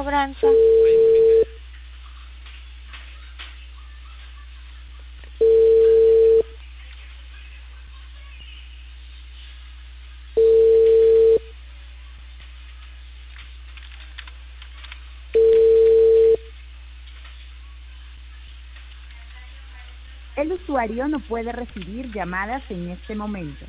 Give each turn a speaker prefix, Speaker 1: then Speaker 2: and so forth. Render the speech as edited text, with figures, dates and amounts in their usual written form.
Speaker 1: cobranza.
Speaker 2: El usuario no puede recibir llamadas en este momento.